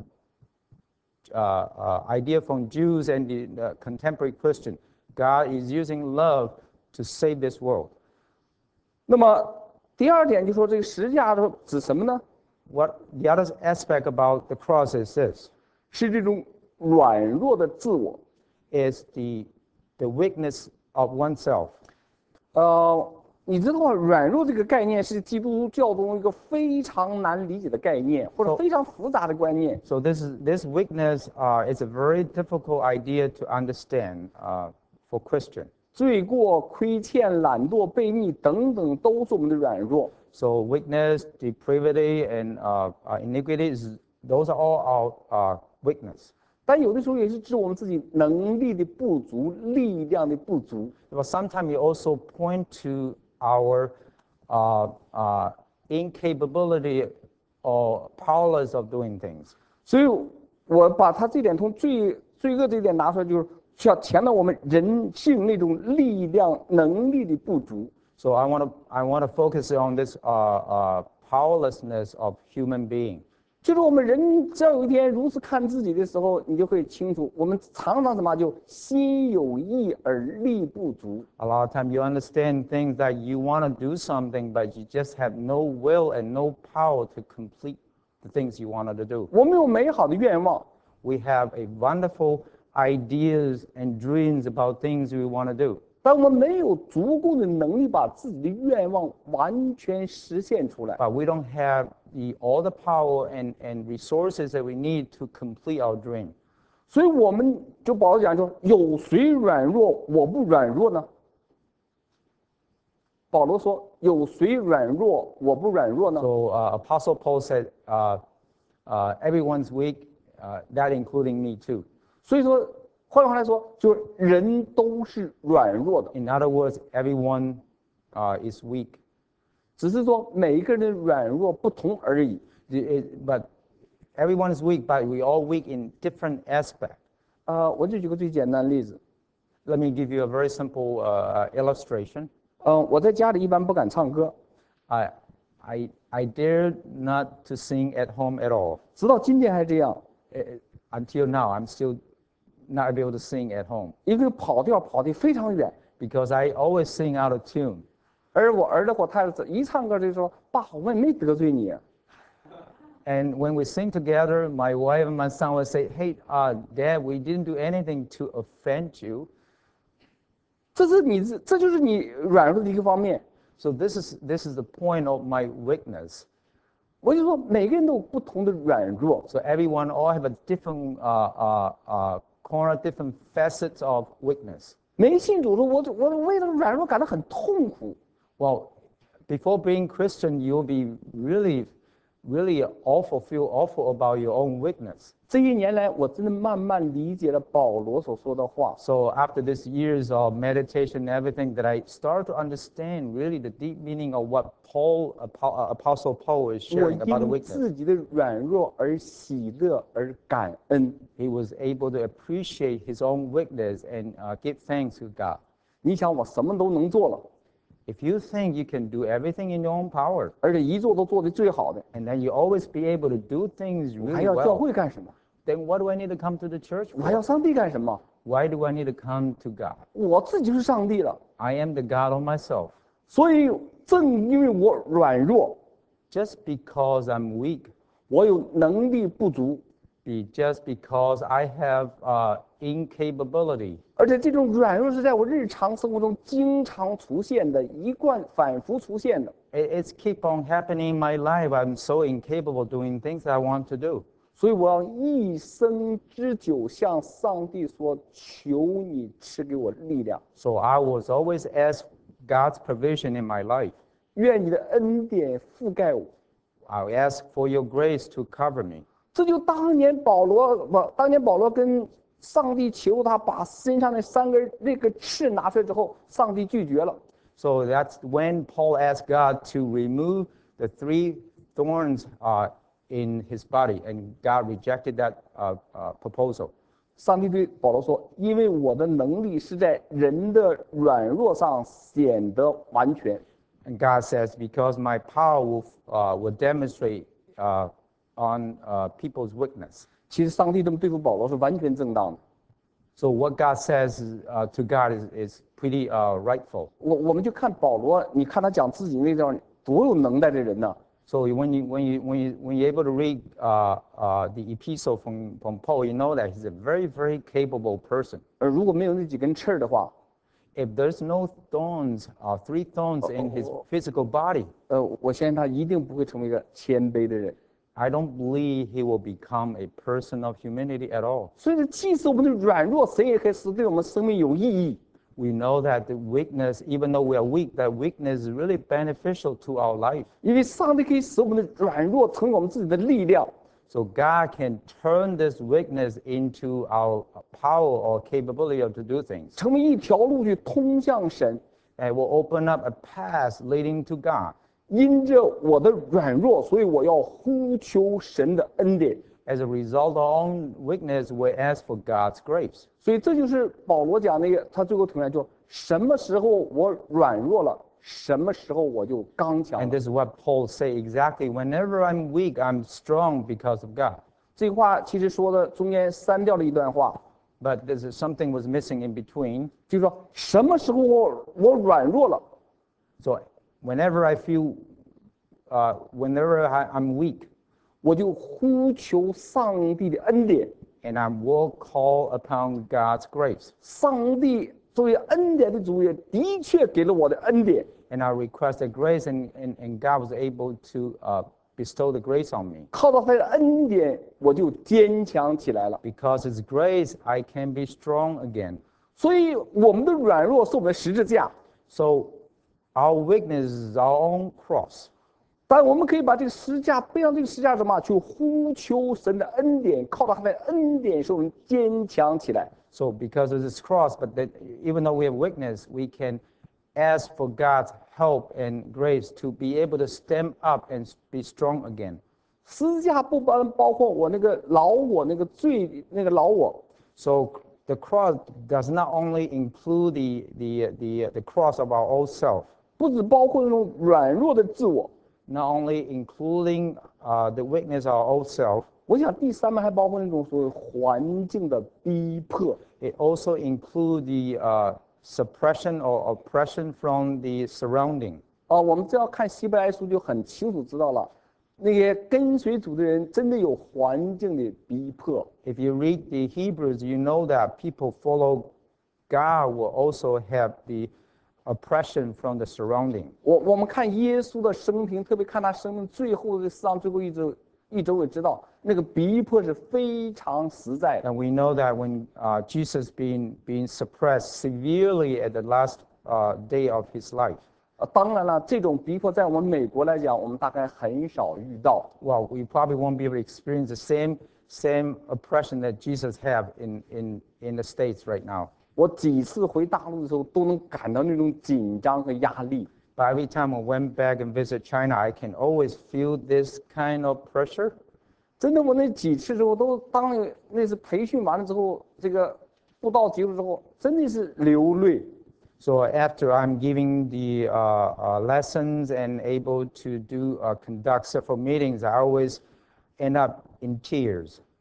uh, uh, idea from Jews and the uh, contemporary Christian. God is using love to save this world. 那么第二点就说这个十字架的指什么呢？ What the other aspect about the cross is this: 是这种软弱的自我。 is the the weakness of oneself. 呃，你知道软弱这个概念是基督教中一个非常难理解的概念，或者 So- 非常复杂的观念。 So this is this weakness uh, is a very difficult idea to understand uh, for Christian. 罪过、亏欠、懒惰、悖逆等等，都是我们的软弱。 So weakness, depravity, and uh, uh, iniquities, those are all our uh, weakness. 但有的时候也是指我们自己能力的不足、力量的不足。 But sometimes we also point to our uh, uh, incapability or powerless of doing things. 所以，我把他这点从罪罪恶这一点拿出来，就是需要强调我们人性那种力量、能力的不足。 So I want to I want to focus on this uh, uh, powerlessness of human being. 就是我们人只要有一天如此看自己的时候，你就会清楚，我们常常什么就心有意而力不足。 A lot of time you understand things that you want to do something, but you just have no will and no power to complete the things you wanted to do. 我们有美好的愿望， We have a wonderful ideas and dreams about things we want to do, 但我们没有足够的能力把自己的愿望完全实现出来。 but we don't have the, all the power and, and resources that we need to complete our dream. 所以我们就保罗讲说，有谁软弱我不软弱呢？保罗说，有谁软弱我不软弱呢？ So uh, Apostle Paul said, uh, uh, everyone's weak, uh, that including me too. 所以说，换句话来说，就是人都是软弱的， In other words, everyone uh, is weak. 只是说每一个人的软弱不同而已。 It- it- but everyone is weak, but we all weak in different aspects. 呃，我就举个最简单的例子， Let me give you a very simple uh, illustration. 嗯、我在家里一般不敢唱歌， I, I, I dare not to sing at home at all. 直到今天还是这样。 Eh, Until now, I'm still not able to sing at home 一个跑调跑得非常远， because I always sing out of tune. 而我儿子或太太一唱歌就说：“爸，我们没得罪你啊。” And when we sing together, my wife and my son will say, "Hey, uh, Dad, we didn't do anything to offend you." 这是你这这就是你软弱的一个方面。 So this is this is the point of my weakness. 我就说每个人都有不同的软弱， So everyone all have a different uh, uh, uh, corner, different facets of weakness. 没信主说，我我为了软弱感到很痛苦。 Well, before being Christian, you'll be really, really awful, feel awful about your own weakness. 这一年来，我真的慢慢理解了保罗所说的话。 So after these years of meditation and everything, that I start to understand really the deep meaning of what Paul, Apo- Apostle Paul is 我 sharing about the 因 weakness. 自己的软弱而喜乐而感恩。 He was able to appreciate his own weakness and uh, give thanks to God. 你想，我什么都能做了， If you think you can do everything in your own power, 而且一做都做得最好的， and then you always be able to do things 我还 really 要教 well, 会干什么？ then what do I need to come to the church 我还要 for? 上帝干什么？ Why do I need to come to God? 我自己就是上帝了。 I am the God of myself. 所以正因为我软弱， Just because I'm weak, 我有能力不足， be just because I have uh, incapability, 而且这种软弱是在我日常生活中经常出现的，一贯反复出现的。 it- it's keep on happening in my life. I'm so incapable doing things I want to do. 所以我要一生之久向上帝说：“求你赐给我力量， So I was always ask God's provision in my life. 愿你的恩典覆盖我。” I ask for your grace to cover me. 这就当年保罗不，当年保罗跟上帝求他把身上那三根那个刺拿出来之后，上帝拒绝了。 So that's when Paul asked God to remove the three thorns uh, in his body, and God rejected that uh, uh, proposal. 上帝对保罗说：“因为我的能力是在人的软弱上显得完全。” And God says, because my power will, uh, will demonstrate uh, on uh, people's weakness. 其实上帝这么对付保罗是完全正当的。 So what God says uh, to God is, is pretty uh, rightful. 我我们就看保罗，你看他讲自己那地方多有能耐的人呢。 So when you when you when you when you're able to read uh, uh, the epistle from, from Paul, you know that he's a very very capable person. 而如果没有那几根刺儿的话， If there's no thorns, uh, three thorns in his physical body, 呃，我相信他一定不会成为一个谦卑的人。 I don't believe he will become a person of humility at all. 所以呢，即使我们的软弱，神也可以使对我们生命有意义。 We know that the weakness, even though we are weak, that weakness is really beneficial to our life. 因为上帝可以使我们的软弱成为我们自己的力量。 So God can turn this weakness into our power or capability of to do things. 成为一条路去通向神。 And it will open up a path leading to God. 因着我的软弱，所以我要呼求神的恩典。 As a result of our own weakness, we ask for God's grace. 所以这就是保罗讲那个，他最后统一就什么时候我软弱了，什么时候我就刚强 And 了。 this is what Paul say exactly. Whenever I'm weak, I'm strong because of God. 这句话其实说的中间删掉了一段话， But there's something was missing in between. 就是说什么时候我我软弱了， So whenever I feel, uh, whenever I, I'm weak, 我就呼求上帝的恩典。 and I will call upon God's grace. 上帝作为恩典的主也的确给了我的恩典， And I requested grace, and, and, and God was able to uh, bestow the grace on me. 靠到他的恩典，我就坚强起来了。 Because His grace, I can be strong again. 所以我们的软弱是我们的十字架， So our weakness is our own cross. 但我们可以把这个十字架背上这个十字架什么？去呼求神的恩典，靠到他的恩典，使我们坚强起来。 So because of this cross, but that even though we have weakness, we can ask for God's help and grace to be able to stand up and be strong again. 十字架不包包括我那个老我那个罪那个老我， So the cross does not only include the, the, the, the cross of our old self, 不只包括那种软弱的自我。 not only including uh, the weakness of our old self, 我想第三面还包括那种所谓环境的逼迫。 it also includes the uh, suppression or oppression from the surrounding. 啊，我们只要看希伯来书就很清楚知道了，那些跟随主的人真的有环境的逼迫。 If you read the Hebrews, you know that people follow God will also have the oppression from the surrounding. 我我们看耶稣的生平，特别看他生命最后的世上最后一周一周，也知道那个逼迫是非常实在的。 And we know that when uh, Jesus being being suppressed severely at the last uh, day of his life. 啊，当然了，这种逼迫在我们美国来讲，我们大概很少遇到。 Well, we probably won't be able to experience the same same oppression that Jesus have in in in the States right now. 我几次回大陆的时候，都能感到那种紧张和压力。 But every time I went back and visit China, I can always feel this kind of pressure. 真的，我那几次之后，都当那那次培训完了之后，这个布道结束之后，真的是流泪。 So after I'm giving the uh, uh, lessons and able to do uh, conduct several meetings, I always end up in tears.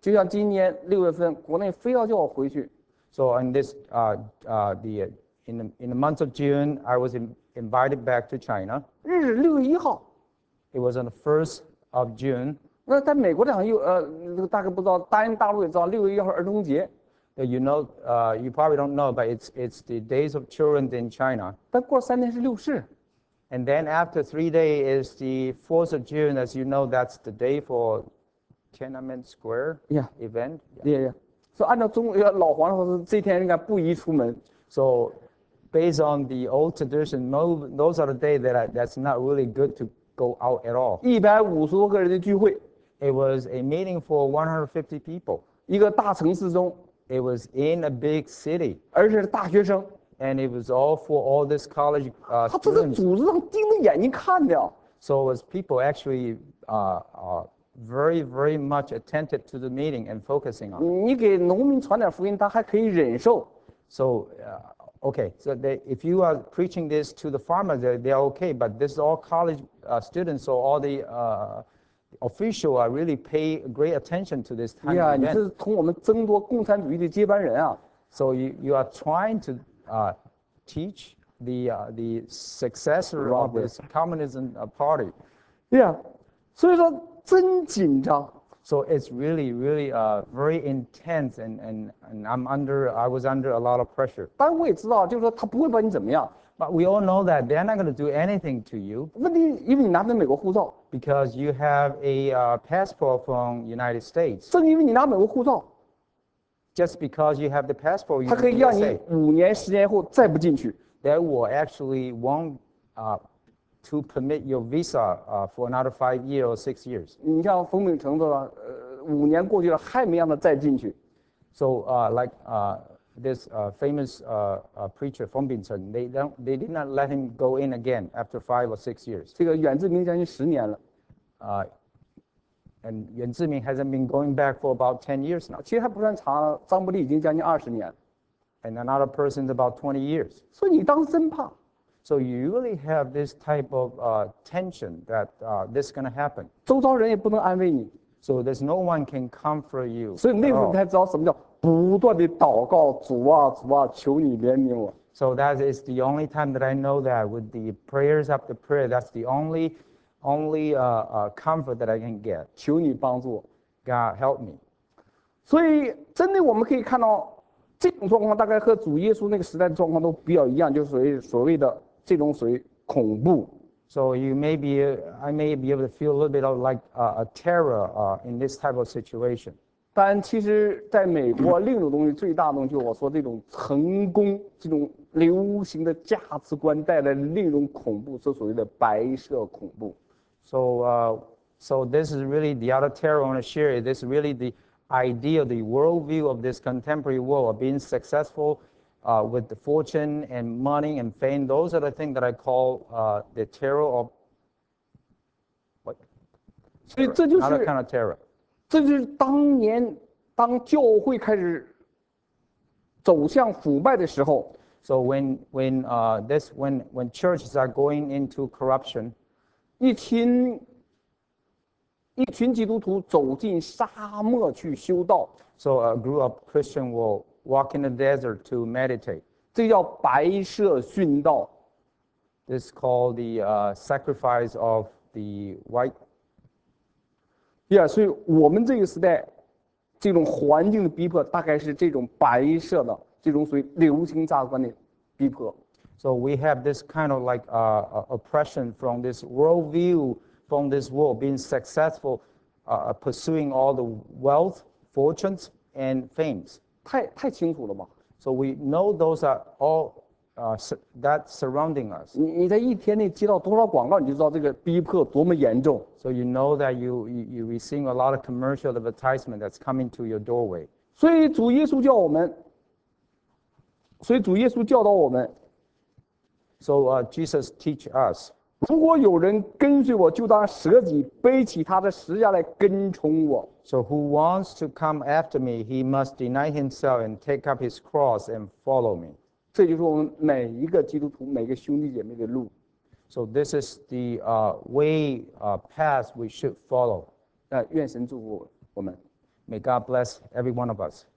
就像今年六月份，国内非要叫我回去， So in this, uh, uh, the, in, the, in the month of June, I was in, invited back to China. 日是六月一号。 It was on the first of June. 那在美国这好像又呃，这个大概不知道，大英大陆也知道，六月一号儿童节。 You know, uh, you probably don't know, but it's it's the Days of Children in China. 但过三天是六四。 And then after three days is the fourth of June. As you know, that's the day for Tiananmen Square Yeah. event. 也也，所以按照中国老黄说是这天应该不宜出门。 So based on the old tradition, no, those are the days that I, that's not really good to go out at all. 一百五十多个人的聚会， It was a meeting for one hundred fifty people. 一个大城市中， It was in a big city, 而且是大学生， and it was all for all this college uh, 他这个 students. 组织上盯着眼睛看的。 So it was people actually uh, uh, very, very much attentive to the meeting and focusing on it. 你给农民传点福音，他还可以忍受。 So, uh, okay, so they, if you are preaching this to the farmers, they're, they're okay, but this is all college uh, students, so all the uh, officials are really pay great attention to this 哎 kind 呀， of 你 event. 是同我们争夺共产主义的接班人啊！ So you, you are trying to uh, teach the, uh, the successor of this communism uh, party. 对呀，所以说真紧张。 So it's really, really uh, very intense, and, and, and I'm under, I was under a lot of pressure. 当然我也知道，就是说他不会把你怎么样。 But we all know that they're not going to do anything to you 问题，因为你拿的美国护照， because you have a uh, passport from United States. 正因为你拿美国护照， Just because you have the passport, 他 you 可以让 can 你 say 五年、十年后再不进去。 that will actually won't uh, to permit your visa uh, for another five years or six years. 你像冯秉成的，呃，五年过去了还没让他再进去。 So uh, like uh, this uh, famous uh, uh, preacher from Bincheng, they don't, they did not let him go in again after five or six years. 这个阮志明将近十年了， Uh, and Yuan Zimin hasn't been going back for about ten years now. 其实还不算长，张伯苔已经将近二十年了。 And another person's about twenty years. 所以你当时真怕。 So you really have this type of uh, tension that uh, this is going to happen. 周遭人也不能安慰你， So there's no one can comfort you. 所以那 at 个时候 all. 你才知道什么叫不断的祷告，主啊主啊，求你怜悯我。 So that is the only time that I know that with the prayers after prayer, that's the only, only uh, uh, comfort that I can get. 求你帮助我。 God help me. 所以真的我们可以看到，这种状况大概和主耶稣那个时代的状况都比较一样，就是所谓所谓的这种属于恐怖。 So you may be, I may be able to feel a little bit of like uh, a terror uh, in this type of situation. 但其实，在美国另一种东西最大的东西，就是我说这种成功、这种流行的价值观带来的另一种恐怖，是所谓的白色恐怖。 So, uh, so this is really the other terror I want to share. This is really the idea, the worldview of this contemporary world of being successful uh, with the fortune and money and fame. Those are the things that I call uh, the terror of what? 所以这就 Another 是 kind of terror. 这就是当年当教会开始走向腐败的时候， So when when uh, this when when churches are going into corruption, 一群一群基督徒走进沙漠去修道， so a group of Christians will walk in the desert to meditate. 这叫白色殉道。 This is called the uh, sacrifice of the white. 呀，所以我们这个时代，这种环境的逼迫，大概是这种白色的这种属于流行价值观的逼迫。 So we have this kind of like uh, uh, oppression from this worldview, from this world, being successful, uh, pursuing all the wealth, fortunes, and fames. 太太清楚了吧？ So we know those are all uh, su- that surrounding us. 你你在一天内接到多少广告，你就知道这个逼迫多么严重。 So you know that you, you, you receive a lot of commercial advertisement that's coming to your doorway. 所以主耶稣叫我们，所以主耶稣教导我们， So uh, Jesus teach us. 如果有人跟随我，就当舍己，背起他的十字架来跟从我。 So who wants to come after me, he must deny himself and take up his cross and follow me. 这就是我们每一个基督徒、每个兄弟姐妹的路。 So this is the uh, way, uh, path we should follow. 呃，愿神祝福我们。 May God bless every one of us.